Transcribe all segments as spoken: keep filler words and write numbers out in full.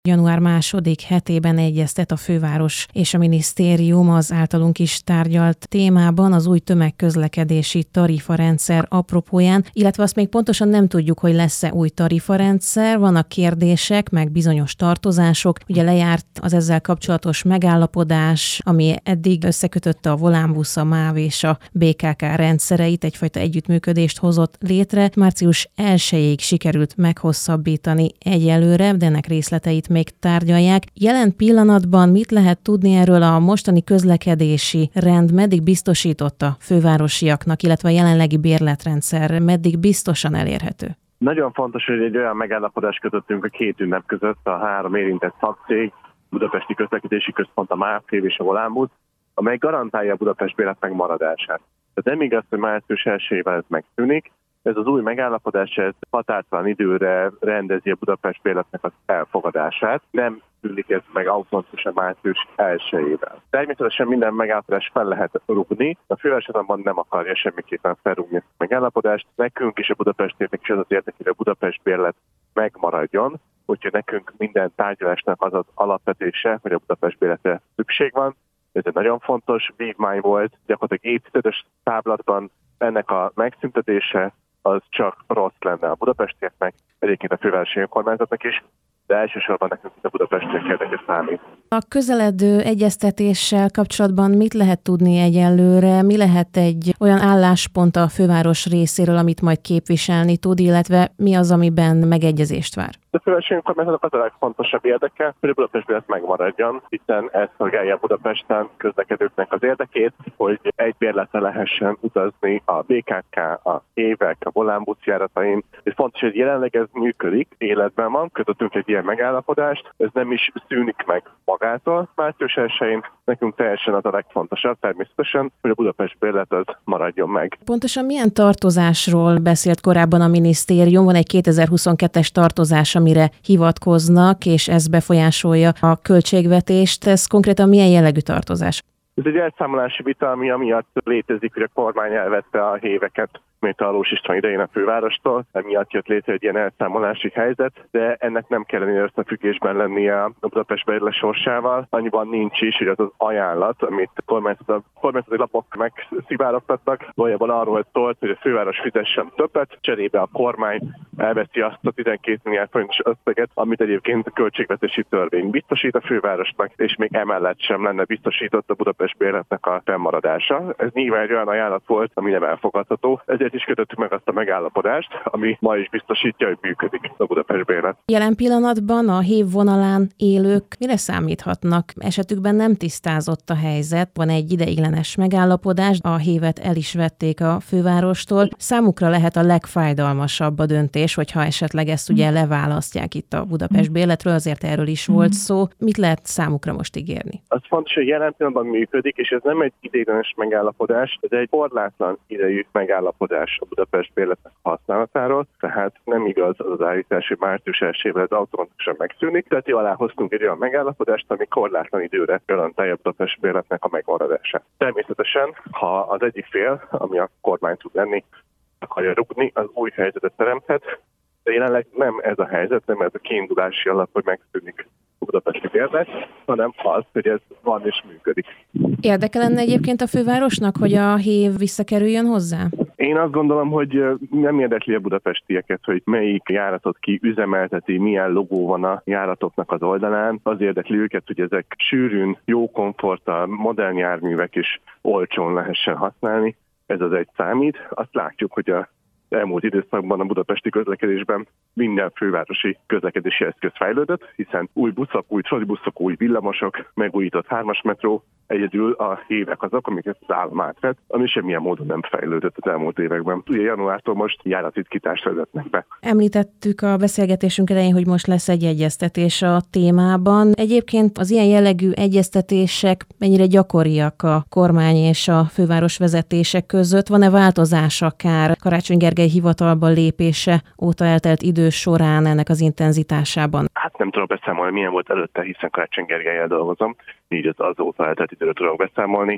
Január második hetében egyeztet a főváros és a minisztérium az általunk is tárgyalt témában az új tömegközlekedési tarifarendszer apropóján, illetve azt még pontosan nem tudjuk, hogy lesz-e új tarifarendszer, vannak kérdések, meg bizonyos tartozások. Ugye lejárt az ezzel kapcsolatos megállapodás, ami eddig összekötötte a Volánbusz, a MÁV és a bé ká ká rendszereit, egyfajta együttműködést hozott létre. Március elsejéig sikerült meghosszabbítani egyelőre, de ennek részleteit még tárgyalják. Jelen pillanatban mit lehet tudni erről a mostani közlekedési rend, meddig biztosította fővárosiaknak, illetve a jelenlegi bérletrendszer meddig biztosan elérhető? Nagyon fontos, hogy egy olyan megállapodást kötöttünk a két ünnep között, a három érintett szakcég, Budapesti Közlekedési Központ, a MÁV és a Volánbusz, amely garantálja a Budapest bérlet megmaradását. Tehát nem igaz, hogy március elsejével ez megszűnik. Ez az új megállapodás, ez határtalan időre rendezi a Budapest bérletnek az elfogadását. Nem szűnik ez meg automatikusan március elsejével. Természetesen minden megállapodást fel lehet rúgni. A főváros azonban nem akarja semmiképpen felrúgni ezt a megállapodást. Nekünk is a Budapestnek is az az érdek, hogy a Budapest bérlet megmaradjon, úgyhogy nekünk minden tárgyalásnak az az alapvetése, hogy a Budapest bérletre szükség van. Ez egy nagyon fontos vívmány volt, gyakorlatilag évtizedes táblatban ennek a megszüntetése az csak rossz lenne a budapestieknek, egyébként a fővárosi önkormányzatnak is, de elsősorban nekünk a budapestiek érdeke számít. A közeledő egyeztetéssel kapcsolatban mit lehet tudni egyelőre? Mi lehet egy olyan álláspont a főváros részéről, amit majd képviselni tud, illetve mi az, amiben megegyezést vár? A fővárosi önkormányzatnak az a legfontosabb érdeke, hogy a Budapest bérlet megmaradjon, hiszen ez szolgálja Budapesten közlekedőknek az érdekét, hogy egy bérletre lehessen utazni a bé ká ká, a évek, a Volánbusz járatain. Ez fontos, hogy jelenleg ez működik, életben van, kötöttünk egy ilyen megállapodást, ez nem is szűnik meg magától. Március elsején nekünk teljesen az a legfontosabb természetesen, hogy a Budapest bérlet az maradjon meg. Pontosan milyen tartozásról beszélt korábban a minisztérium? Van egy kétezer-huszonkettes tartozás, amire hivatkoznak, és ez befolyásolja a költségvetést. Ez konkrétan milyen jellegű tartozás? Ez egy elszámolási vita, ami amiatt létezik, hogy a kormány elvette a héveket, mint a Alós István idején a fővárostól, emiatt jött létre egy ilyen elszámolási helyzet, de ennek nem kellene összefüggésben lennie a Budapest bérlet sorsával. Annyiban nincs is, hogy az az ajánlat, amit a kormányzati, kormányzati lapok megszivárogtattak, valójában arról szólt, hogy a főváros fizessen többet, cserébe a kormány elveszi azt a tizenkét milliárd forintos összeget, amit egyébként a költségvetési törvény biztosít a fővárosnak, és még emellett sem lenne biztosított a Budapest bérletnek a fennmaradása. Ez nyilván egy olyan ajánlat volt, ami nem elfogadható. Ezért is kötöttük meg azt a megállapodást, ami ma is biztosítja, hogy működik a Budapest bérlet. Jelen pillanatban a hév vonalán élők mire számíthatnak? Esetükben nem tisztázott a helyzet, van egy ideiglenes megállapodás, a hévet el is vették a fővárostól. Számukra lehet a legfájdalmasabb a döntés, hogyha esetleg ezt ugye leválasztják itt a Budapest bérletről, azért erről is volt szó. Mit lehet számukra most ígérni? Az fontos, hogy jelen pillanatban működik, és ez nem egy ideiglenes megállapodás, ez egy korlátlan idejű megállapodás a Budapest bérletnek használatáról, tehát nem igaz az az állítás, hogy március elsejével ez automatikusan megszűnik, tehát alá hoztunk egy olyan megállapodást, ami korlátlan időre garantálja a Budapest bérletnek a megmaradását. Természetesen, ha az egyik fél, ami a kormány tud lenni, akarja rúgni, az új helyzetet teremthet, de jelenleg nem ez a helyzet, nem ez a kiindulási alap, hogy megszűnik a budapesti bérlet, hanem az, hogy ez van és működik. Érdeke lenne egyébként a fővárosnak, hogy a hév visszakerüljön hozzá? Én azt gondolom, hogy nem érdekli a budapestieket, hogy melyik járatot ki üzemelteti, milyen logó van a járatoknak az oldalán. Az érdekli őket, hogy ezek sűrűn, jó komforttal, modern járművek is olcsón lehessen használni. Ez az egy számít. Azt látjuk, hogy a elmúlt időszakban a budapesti közlekedésben minden fővárosi közlekedési eszköz fejlődött, hiszen új buszok, új trollibuszok, új villamosok, megújított hármas metró, egyedül a hévek azok, amiket az állam átvett, ami semmilyen módon nem fejlődött az elmúlt években. Ugye januártól most járattitkítást vezetnek be. Említettük a beszélgetésünk elején, hogy most lesz egy egyeztetés a témában. Egyébként az ilyen jellegű egyeztetések mennyire gyakoriak a kormány és a főváros vezetések között? Van-e változás akár Karácsony Gergely hivatalba lépése óta eltelt idő során ennek az intenzitásában? Hát nem tudok beszámolni, milyen volt előtte, hiszen Karácsony Gergellyel dolgozom, így az azóta eltelt időről tudok beszámolni.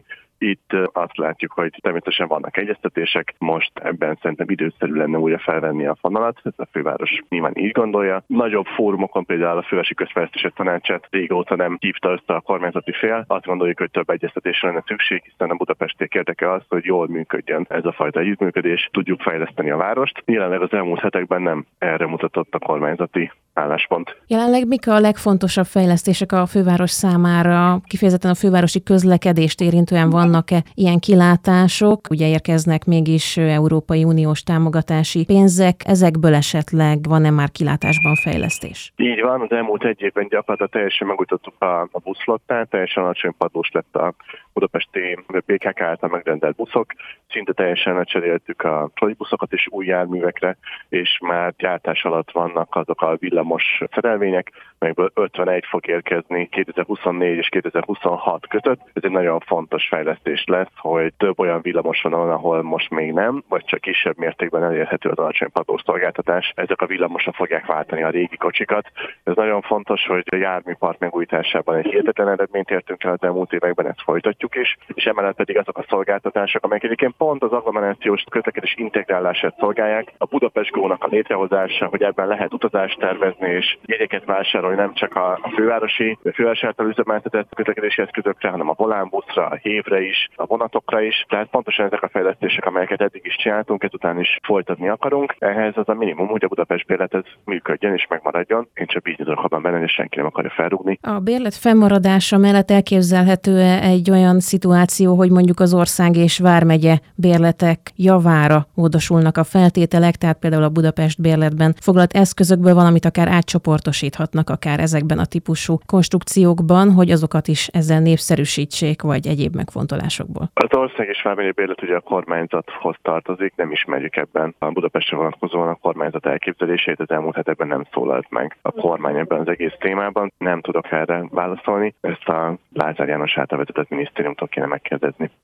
Itt azt látjuk, hogy természetesen vannak egyeztetések, most ebben szerintem időszerű lenne újra felvenni a fonalat, ez a főváros nyilván így gondolja. Nagyobb fórumokon, például a Fővárosi Közfejlesztési Tanácsát régóta nem hívta össze a kormányzati fél. Azt gondoljuk, hogy több egyeztetésre lenne szükség, hiszen a budapestiek érdeke az, hogy jól működjön ez a fajta együttműködés, tudjuk fejleszteni a várost. Jelenleg az elmúlt hetekben nem erre mutatott a kormányzati álláspont. Jelenleg mik a legfontosabb fejlesztések a főváros számára? Kifejezetten a fővárosi közlekedést érintően vannak-e ilyen kilátások? Ugye érkeznek mégis Európai Uniós támogatási pénzek, ezekből esetleg van-e már kilátásban fejlesztés? Így van, az elmúlt egy évben gyakorlatilag teljesen megújítottuk a, a buszflottát, teljesen alacsony padlós lett a budapesti bé ká ká által megrendelt buszok, szinte teljesen lecseréltük a trolleybuszokat is új járművekre, és már gyártás alatt vannak azok a villamos szerelvények, melyből ötvenegy fog érkezni kétezer-huszonnégy és kétezer-huszonhat között. Ez egy nagyon fontos fejlesztés lesz, hogy több olyan villamos vonalon, ahol most még nem, vagy csak kisebb mértékben elérhető az alacsony padlós szolgáltatás. Ezek a villamosra fogják váltani a régi kocsikat. Ez nagyon fontos, hogy a járműpark megújításában egy hihetetlen eredményt értünk el az elmúlt években, ezt folytatjuk is, és emellett pedig azok a szolgáltatások, amelyek egyébként pont az agglomerációs közlekedés integrálását szolgálják, a Budapest Go-nak a létrehozása, hogy ebben lehet utazást tervezni és jegyeket vásárolni nem csak a fővárosi, a főváros által üzemeltetett közlekedési eszközökre, hanem a volánbuszra, a hévre is, a vonatokra is. Tehát pontosan ezek a fejlesztések, amelyeket eddig is csináltunk, ezután is folytatni akarunk. Ehhez az a minimum, hogy a Budapest bérlet ez működjön és megmaradjon. Én csak így tudok abban benne, és senki nem akarja felrúgni. A bérlet fennmaradása mellett elképzelhető egy olyan szituáció, hogy mondjuk az ország és vármegye bérletek javára módosulnak a feltételek, tehát például a Budapest bérletben foglalt eszközökből valamit akár átcsoportosíthatnak akár ezekben a típusú konstrukciókban, hogy azokat is ezzel népszerűsítsék, vagy egyéb megfontolásokból. Az ország és vármegye bérlet ugye a kormányzathoz tartozik, nem ismerjük ebben a Budapestre vonatkozóan a kormányzat elképzelését, az elmúlt hetekben nem szólalt meg a kormány ebben az egész témában. Nem tudok erre válaszolni, ezt a Lázár János által vezetett minisztériumtól kéne megkérdezni.